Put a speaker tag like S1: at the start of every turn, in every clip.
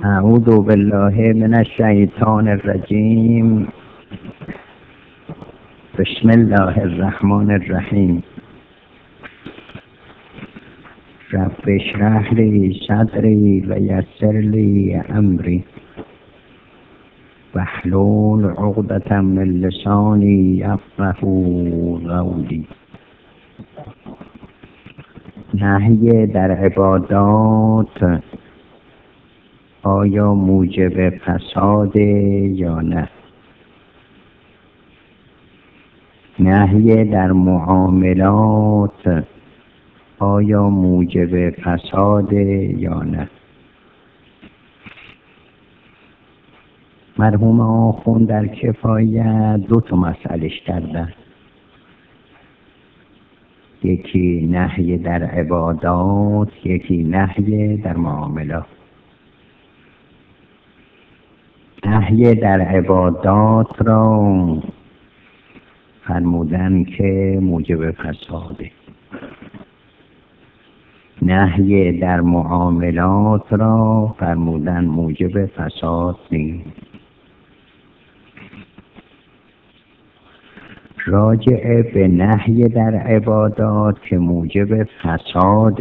S1: اعوذ بالله من الشیطان الرجیم. بسم الله الرحمن الرحیم. رب اشرح لی صدری و یسر لی امری واحلل عقدة من لسانی یفقهوا قولی. نهی در عبادات آیا موجب فساد یا نه؟ نهی در معاملات آیا موجب فساد یا نه؟ مرحوم آخوند در کفایت دو تا مسئلهش کردن، یکی نهی در عبادات، یکی نهی در معاملات. نهی در عبادات را فرمودن که موجب فساده، نهی در معاملات را فرمودن موجب فساد نیست. راجع به نهی در عبادات که موجب فساد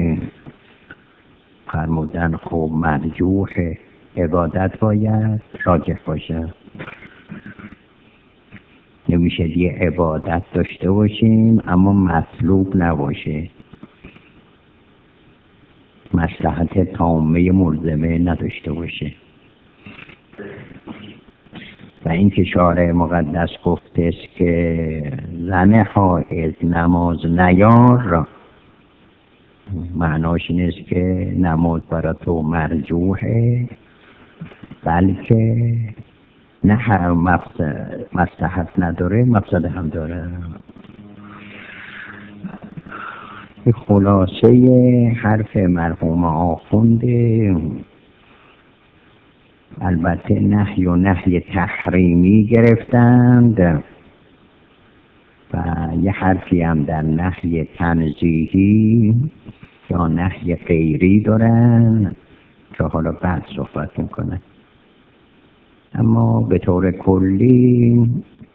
S1: فرمودن خب مرجوح عبادت باید راجح باشه. نمیشه یه عبادت داشته باشیم اما مطلوب نباشه، مصلحت تامه ملزمه نداشته باشه. و این که شارع مقدس گفته است که زن حائض نماز نیار، معناش این است که نماز برای تو مرجوحه، بلکه نه هر مصلحت نداره مفسد هم داره. خلاصه حرف مرحوم آخونده، البته نهی تحریمی گرفتند و یه حرفی هم در نهی تنزیهی یا نهی غیری دارن که حالا بعد صحبت میکنن. اما به طور کلی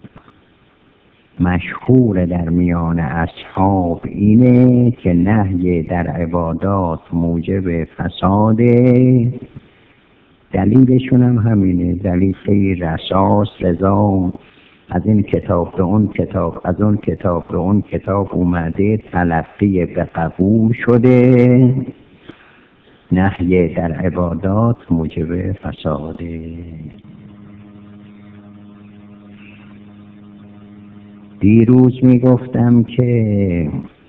S1: مشهور در میان اصحاب اینه که نهی در عبادات موجب فساده. دلیلشون هم همینه، دلیل خیر اساس رضا، از این کتاب به اون کتاب، از اون کتاب به اون کتاب اومده، تلقی به قبول شده. نهی در عبادات موجب فساده. دیروز میگفتم که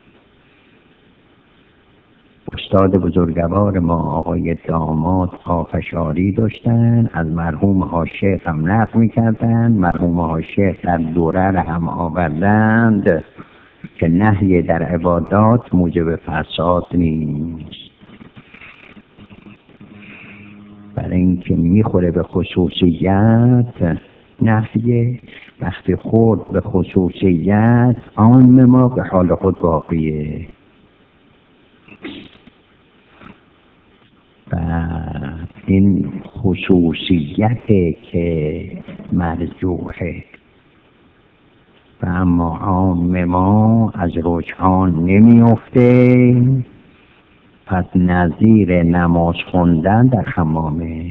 S1: استاد بزرگوار ما آقای داماد پافشاری داشتن، از مرحوم حاشیه هم نقل میکردن، مرحوم حاشیه در درر هم آوردند که نهی در عبادات موجب فساد نیست، برای اینکه میخوره به خصوصیت. نهی وقتی خورد به خصوصیت عام ما به حال خود باقیه و این خصوصیته که مرجوحه و اما عام ما از رجحان نمیفته. پس نظیر نماز خوندن در حمامه،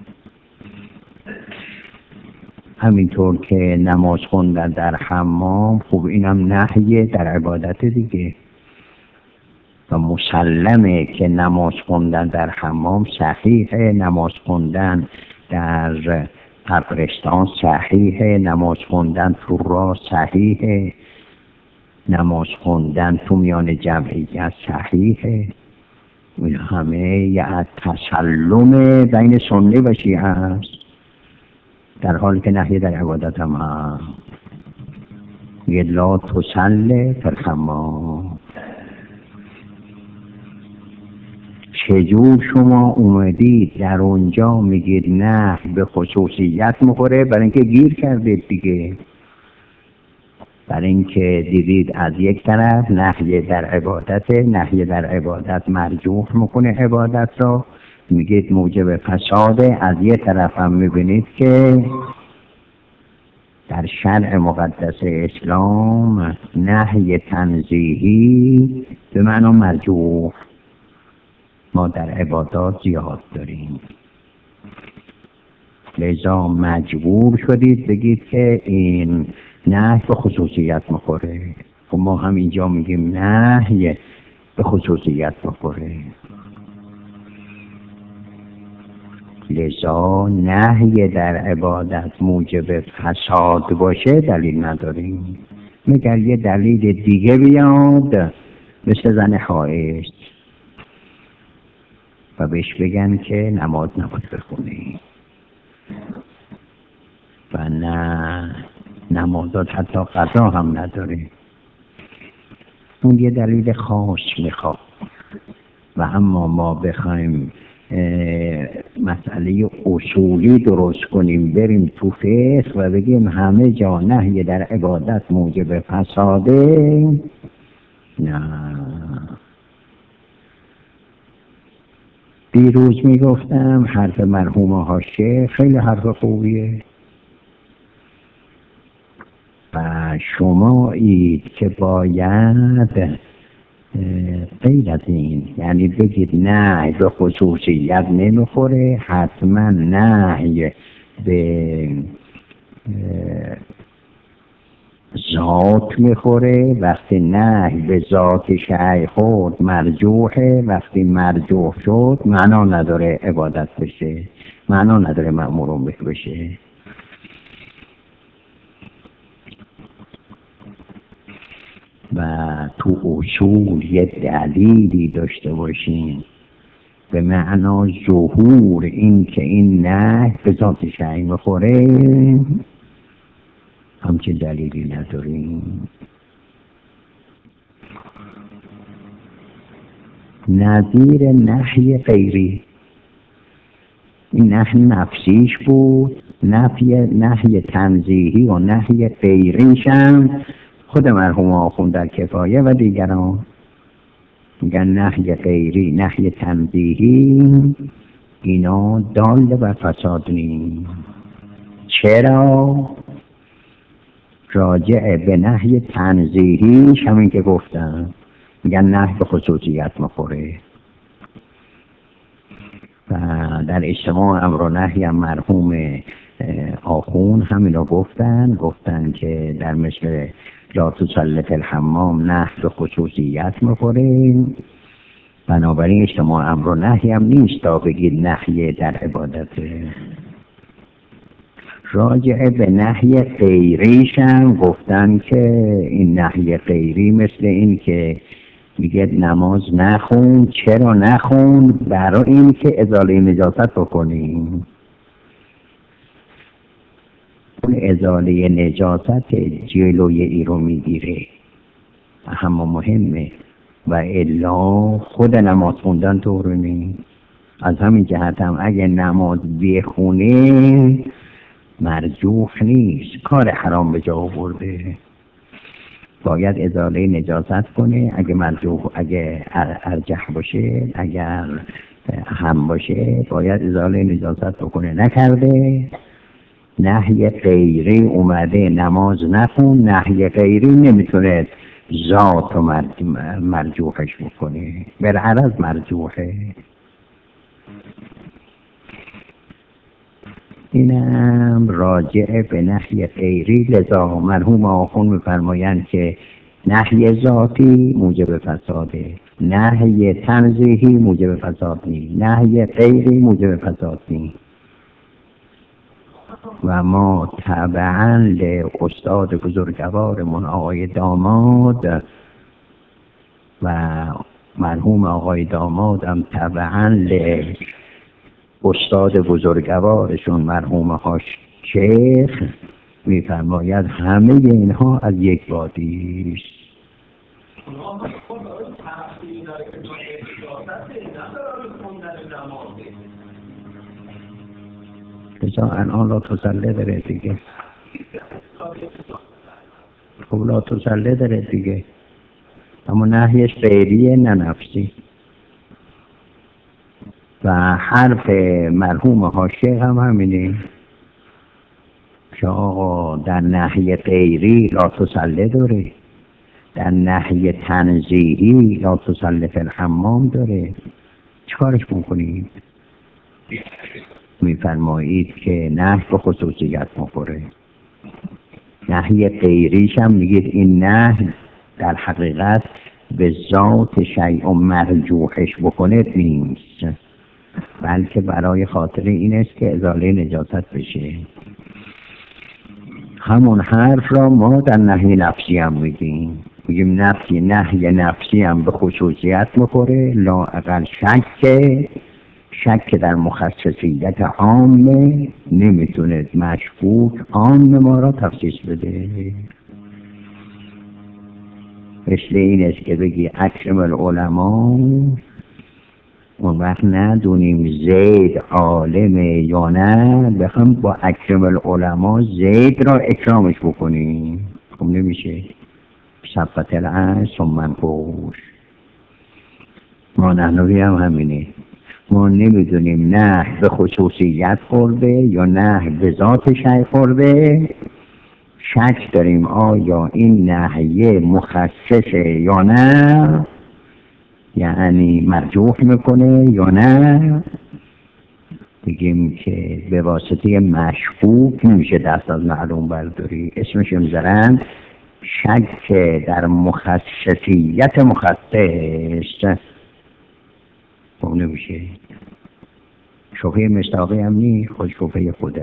S1: همینطور که نماز خوندن در حمام، خب اینم نهی در عبادت دیگه و مسلمه که نماز خوندن در حمام صحیحه، نماز خوندن در قبرستان صحیحه، نماز خوندن تو راه صحیحه، نماز خوندن تو میان جمعیت صحیحه. این همه یه تسلم بین سنی و شیعه هست، در حالی که نهی در عبادت هم هست. یه لا تسله فی الحمام. چجور شما اومدید در اونجا میگید نه به خصوصیت میخوره؟ برای اینکه گیر کردید دیگه، برای اینکه دیدید از یک طرف نهی در عبادت، نهی در عبادت مرجوح میکنه عبادت را، میگید موجب فساده. از یه طرف هم میبینید که در شرع مقدس اسلام نهی تنزیهی به معنی مرجوح ما در عبادات زیاد داریم، لذا مجبور شدید بگید که این نهی به خصوصیت میخوره. و ما هم اینجا میگیم نهی به خصوصیت میخوره، لذا نهی در عبادت موجب فساد باشه دلیل نداریم، مگر یه دلیل دیگه بیاد مثل زن حائض و بهش بگن که نماز نباید بخونی و نه نمازات حتی قضا هم نداره. اون یه دلیل خاص میخواد. و اما ما بخوایم مسئله اصولی درست کنیم بریم تو فقه و بگیم همه جا نهی در عبادت موجب فساده، نه. دیروز میگفتم حرف مرحوم حاشیه خیلی حرف خوبیه و شمایید که باید غیر از این یعنی بگید نه به خصوصیت نمیخوره، حتما نه به ذات میخوره. وقتی نه به ذات شیء خورد مرجوحه، وقتی مرجوح شد معنا نداره عبادت بشه، معنا نداره مأمورون بشه. و تو اصول یه دلیلی داشته باشین به معنا ظهور این که این نه به ذات شیء میخوره، همچین دلیلی نداریم. نظیر نهی غیری، این نهی نفسیش بود، نهی تنزیهی و نهی غیریش هم خود مرحوم آخوند در کفایه و دیگران میگن نهی غیری نهی تنزیهی اینا دال بر فساد نیست. چرا؟ راجع به نهی تنزیهیش همین که گفتم میگن نهی به خصوصیت میخوره. و در اجتماع امر و نهی هم مرحوم آخوند همینو گفتن که در مثل لا تصلی فی الحمام نهی به خصوصیت میخوره. بنابراین اجتماع امر و نهی هم نیست تا بگید نهی در عبادت. راجع به نهی غیریش هم گفتن که این نهی غیری مثل این که میگه نماز نخون. چرا نخون؟ برای این که ازاله نجاست بکنیم. اون ازاله نجاست جلوی ای رو میگیره، اما مهمه. و الا خود نماز خوندن طور نیست. از همین جهت هم اگه نماز بخونه مرجوح نیست، کار حرام به جا آورده. باید ازاله نجاست کنه. اگه مرجوح، اگه ارجح باشه، اگر هم باشه باید ازاله نجاست بکنه. نکرده، نهی غیری اومده نماز نخون. نهی غیری نمیتونه ذات و مرجوحش بکنه، بالعرض مرجوحه. اینم راجع به نهی غیری. لذا مرحوم آخوند می‌فرمایند که نهی ذاتی موجب فساده، نهی تنزیهی موجب فساد نیست، نهی غیری موجب فساد نیست. و ما تبعاً لاستاد بزرگوارمون آقای داماد و مرحوم آقای داماد هم تبعاً استاد بزرگوارشون مرحوم شیخ میفرماید همه اینها از یک بادی است. بسا الان لا تسله داره دیگه. خب لا تسله داره دیگه، اما نهیش غیریه نه نفسی. و حرف مرحوم حاشیه هم همینه که آقا در ناحیه غیری لا تسله داره، در ناحیه تنزیهی لا تسله فی الحمام داره. چیکارش میکنید؟ میفرمایید که نهی به خصوصیت مخوره. نهی غیریش هم میگید این نهی در حقیقت به ذات شیء مرجوحش بکنه نیست، بلکه برای خاطر این است که ازاله نجاست بشه. همون حرف را ما در نهی نفسی هم میگیم، میگیم نهی نفسی هم به خصوصیت میخوره، لااقل شک در مخصصیت عامه نمیتونه مشکوک عام ما را تخصیص بده. مثل این است که بگی اکرم العلماء، اون وقت ندونیم زید عالمه یا نه، بخوام با اکرم العلماء زید را اکرامش بکنیم، خب نمیشه. صفت العرش ثم منفوش. ما نحنوی هم همینه، ما نمیدونیم نه به خصوصیت خورده یا نه به ذات شیء خورده، شک داریم آیا این نهیه مخصصه یا نه، یعنی مرجوح میکنه یا نه. بگیم که به واسطه مشکوک نمیشه دست از معلوم برداری، اسمش میذارن شک در مخصصیت مخصص. خب نمیشه. شبهه مصداقی هم نی، خود شبهه خود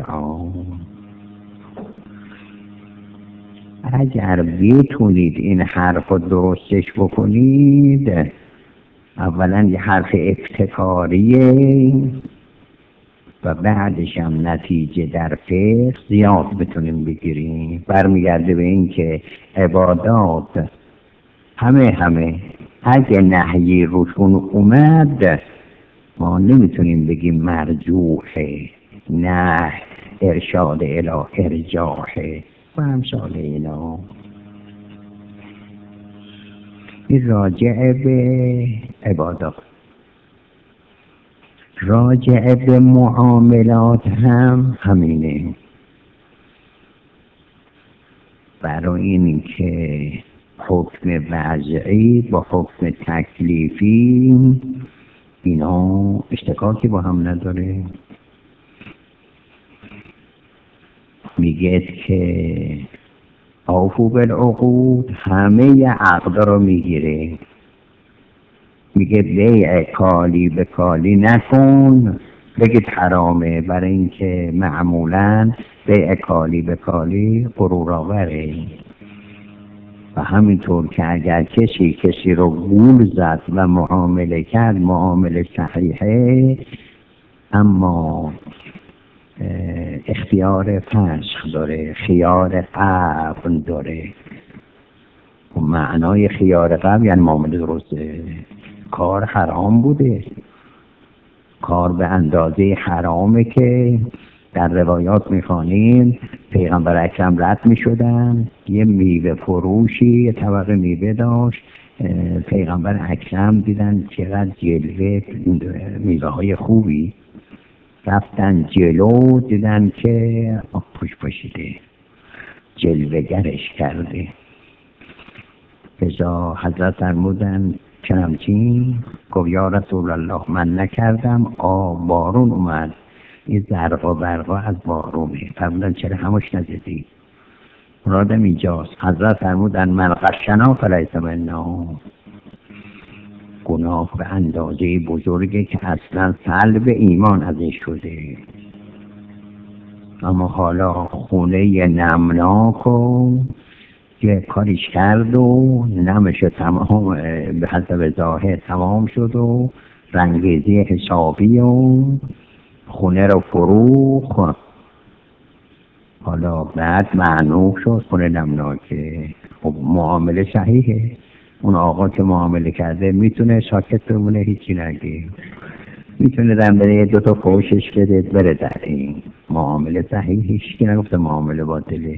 S1: اگر بتونید این حرف رو درستش بکنید، اولا یه حرف ابتکاریه و بعدش هم نتیجه در فقه زیاد بتونیم بگیریم. برمیگرده به این که عبادات همه اگه نهی روشون اومد ما نمیتونیم بگیم مرجوحه، نه ارشاد الی ارجاحه و امثال اینا. این راجع به عبادات. راجع به معاملات هم همینه. برای این که حکم وضعی با حکم تکلیفی اینا اشتکاکی با هم نداره. میگه که اوفوا بالعقود همه عقد رو میگیره. میگه بیع کالی به کالی نکن، بگید حرامه، برای اینکه معمولا بیع کالی به کالی غرورآوره. و همینطور که اگر کسی رو گول زد و معامله کرد معامله صحیحه، اما اختیار فسخ داره، خیار قبل داره. و معنای خیار قبل یعنی معامله درسته، کار حرام بوده، کار به اندازه حرامه که در روایات میخوانیم پیغمبر اکرم رد میشدن، یه میوه فروشی یه طبق میوه داشت، پیغمبر اکرم دیدن چقدر جلوه میوه های خوبی، رفتن جلو دیدن که پوش پوشیده، جلوه گرش کرده. بزا حضرت فرمودن چنمچین؟ گفت یا رسول الله من نکردم، بارون اومد، این زرقا برقا از بارونه. فرمودن چرا همش نزدی؟ مرادم اینجاست. حضرت فرمودن من غشنا فلیس منا. گناه به اندازه بزرگی که اصلا سلب ایمان ازش شده. اما حالا خونه نمناک و یه کاریش کرد و نمش تمام به حسب ظاهر تمام شد و رنگیزی حسابی و خونه رو فروخت. حالا بعد معنوق شد خونه نمناکه. خب معامله صحیحه، اون آقا که معامله کرده میتونه ساکت بمونه هیچی نگه، میتونه در بره دو تا فوشش بده بره در این معامله صحیح، هیچ کی نگفته معامله باطله،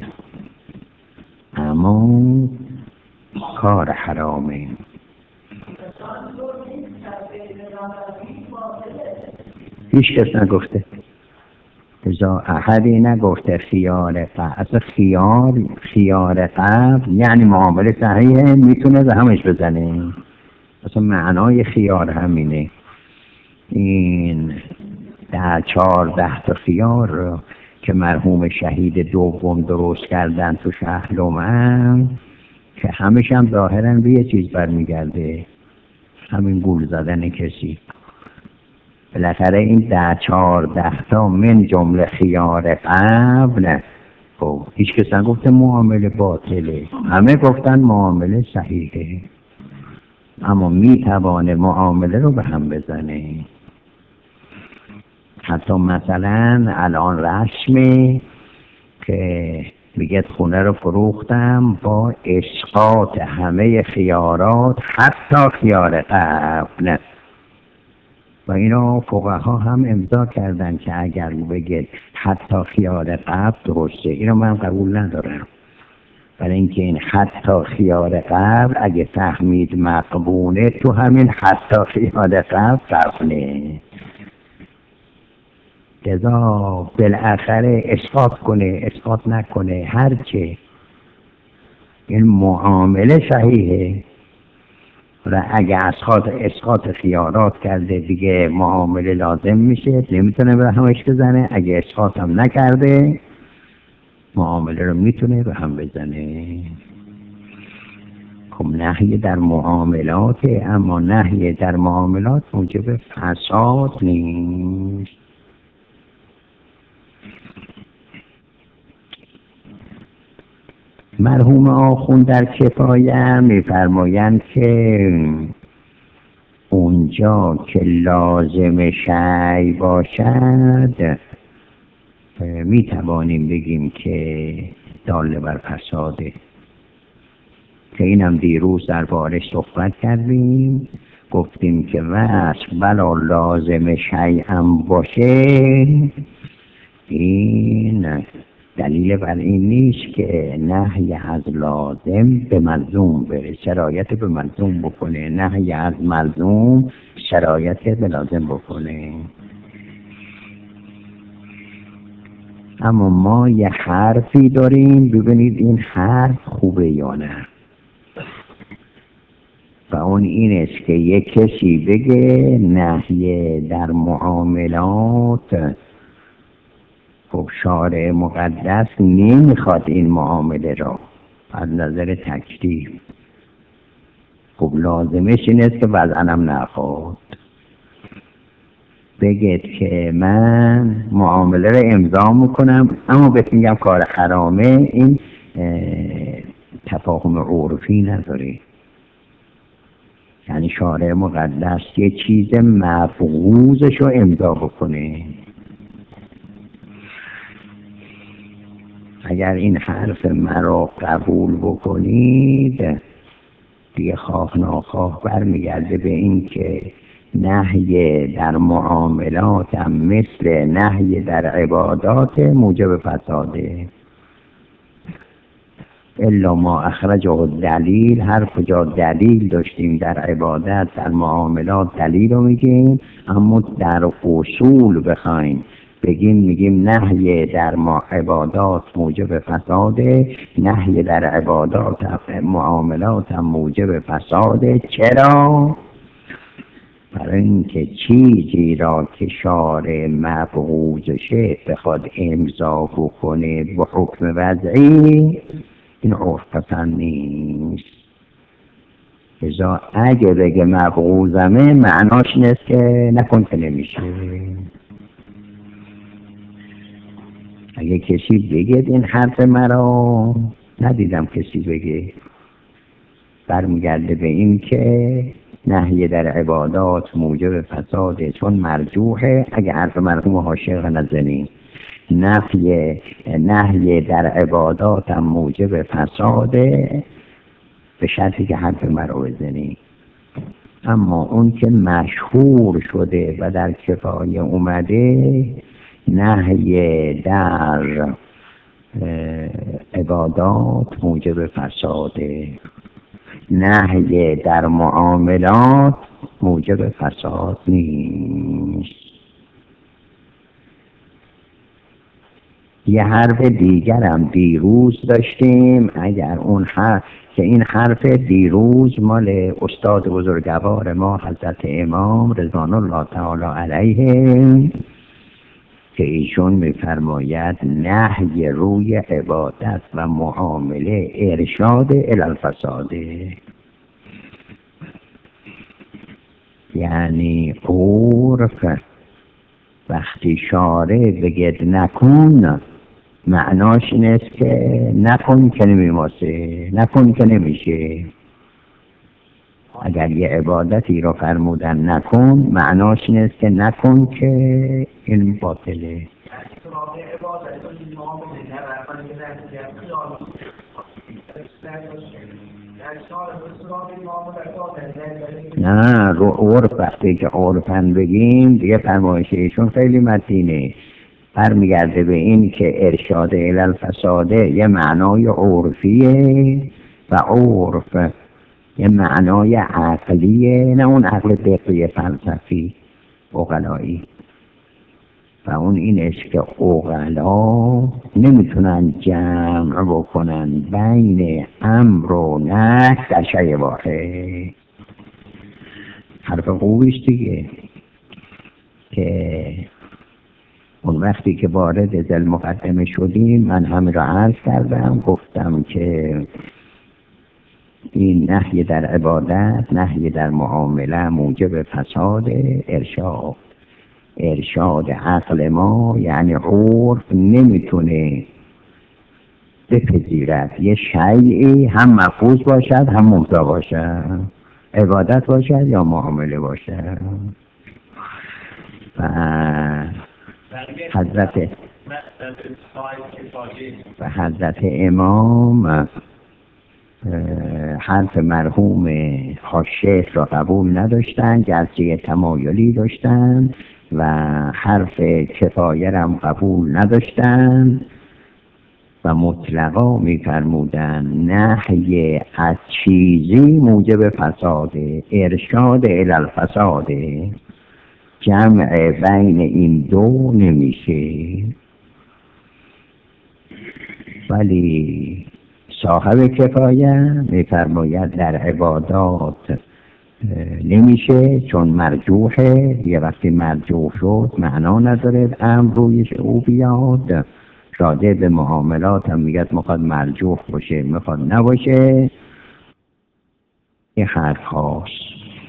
S1: اما کار حرامه. هیچ کس نگفته. ازا احدی نگفته خیار قبل. خیار قبل یعنی معامله صحیحه، میتونه به همش بزنه. اصلا معنای خیار همینه. این 14 تا خیار رو که مرحوم شهید دوم درست کردن تو شهر لومن، که همش هم ظاهرا به یه چیز برمیگرده، همین گول زدن کسی. بالاخره این 14 تا من جمله خیار قبل. خب هیچ کس نگفته معامله باطله، همه گفتن معامله صحیحه، اما میتوانه معامله رو به هم بزنه. حتی مثلا الان رسمه که میگه خونه رو فروختم با اسقاط همه خیارات حتی خیار قبل. و اینو فقها هم امضا کردن که اگر بگه حتی خیار قبل درسته. اینو من قبول ندارم، برای اینکه این حتی خیار قبل اگه فهمید مقبونه، تو همین حتی خیار قبل قبله. لذا بالاخره اسقاط کنه اسقاط نکنه هرچه، این معامله صحیحه. و اگه اسقاط خیارات کرده دیگه معامله لازم میشه، نمیتونه به همش بزنه. اگه اسقاط هم نکرده معامله رو میتونه به هم بزنه. خب نهی در معاملات، اما نهی در معاملات موجب فساد نیست. مرحوم آخوند در کفایه میفرمایند که اونجا که لازم شیء باشد میتوانیم بگیم که دال بر فساده، که اینم دیروز در بارش صحبت کردیم. گفتیم که وصف بلا لازم شیء هم باشه، این دلیل بر این نیست که نهی از لازم به ملزوم بره، شرایط به ملزوم بکنه. نهی از ملزوم شرایط به لازم بکنه. اما ما یه حرفی داریم، ببینید این حرف خوبه یا نه. و اون این است که یک کسی بگه نهی در معاملات، خب شارع مقدس نمیخواد این معامله را از نظر تکلیف. خب لازمش این است که وضعنم نخواد. بگید که من معامله را امضا میکنم اما بهت میگم کار حرامه، این تفاهم عرفی نداره. یعنی شارع مقدس یه چیز مفقوزش رو امضا بکنه. اگر این حرف مرا قبول بکنید دیگه خواه ناخواه برمیگرده به این که نهی در معاملات هم مثل نهی در عبادات موجب فساده. الا ما اخرجه دلیل، هر کجا دلیل داشتیم در عبادت در معاملات دلیل رو میگیم، اما در اصول بخوایم بگیم میگیم نهی در عبادات موجب فساده، نهی در عبادات معاملات هم موجب فساده. چرا؟ برای اینکه چیزی را که شارع مبغوضشه بخواد امضا بکنه به حکم وضعی، این عرف پسند نیست. ازا اگه بگه مبغوضمه معناش نیست که نکن که نمیشه. اگه کسی بگه این حرف مرا، ندیدم کسی بگه، برمیگرده به این که نهی در عبادات موجب فساده، چون مرجوحه. اگه حرف مرحوم حاشیه نزنی نهی در عبادات هم موجب فساده، به شرطی که حرف مرا بزنی. اما اون که مشهور شده و در کفایه اومده نهی در عبادات موجب فساده، نهی در معاملات موجب فساد نیست. یه حرف دیگرم دیروز داشتیم، اگر اون حرف که این حرف دیروز مال استاد بزرگوار ما حضرت امام رضوان الله تعالی علیه که ایشون میفرماید نهی روی عبادت و معامله ارشاد الی الفساد، یعنی عرف وقتی شارع بگید نکن معناش این است که نکن که نمیماسه، نکن که نمیشه. اگر یه عبادتی رو فرمودن نکن معناش این است که نکن که این باطله. نه رو عرف وقتی که عرفن بگیم دیگه فرمایش ایشون خیلی متینه، برمیگرده به این که ارشاد الی الفساد یه معنای عرفیه و عرف یه معنای عقلیه، نه اون عقل دقیق فلسفی عقلایی. و اون اینش که عقلا نمیتونن جمع بکنن بین امر و نهی در شیء واحد. حرف خوبیش دیگه که اون وقتی که وارد ذل مقدمه شدیم من همین را عرض کردم، گفتم که این نهی در عبادت، نهی در معامله موجب فساد ارشاد عقل ما، یعنی عرف نمیتونه بپذیرد یه شیئی هم مفروض باشد هم مبتدا باشد، عبادت باشد یا معامله باشد. و حضرت امام حرف مرحوم حاشیه را قبول نداشتن، گرچه تمایلی داشتن، و حرف کفایه را قبول نداشتن و مطلقا می‌فرمودن نهی از چیزی موجب فساد، ارشاد الی الفساد، جمع بین این دو نمیشه. ولی صاحب کفایه میفرماید در عبادات نمیشه چون مرجوحه، یه وقتی مرجوح شد معنا نداره امر رویش او بیاد. راجع به معاملات هم میگه میخواد مرجوح باشه میخواد نباشه. این حرف هاست.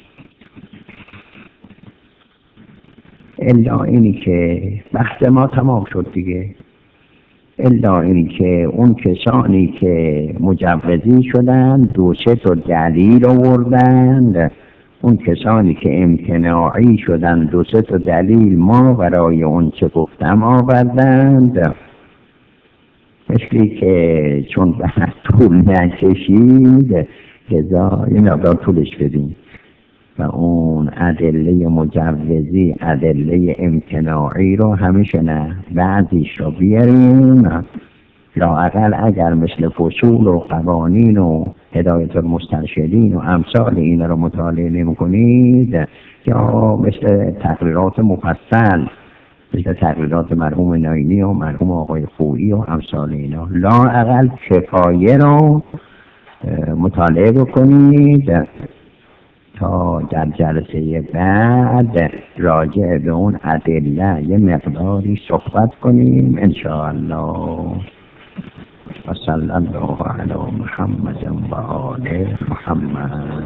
S1: الا اینی که بحث ما تمام شد دیگه، الا اینی که اون کسانی که مجوزی شدن دو سه تا دلیل آوردند، اون کسانی که امتناعی شدن دو سه تا دلیل ما برای اون چه گفتم آوردند. مثلی که چون بحث طول نکشید لذا این مقدار طولش بدیم و اون ادله مجوزی ادله امتناعی رو همیشه نه بعضیش رو بیاریم، لااقل اگر مثل فصول و قوانین و هدایت المسترشدین و امثال این رو مطالعه نمی کنید، یا مثل تقریرات مفصل مثل تقریرات مرحوم ناینی و مرحوم آقای خویی و امثال اینا، لااقل کفایه رو مطالعه بکنید تا در جلسه بعد راجع به اون ادله یه مقداری صحبت کنیم انشاءالله. و صلی الله علی محمد و آل محمد.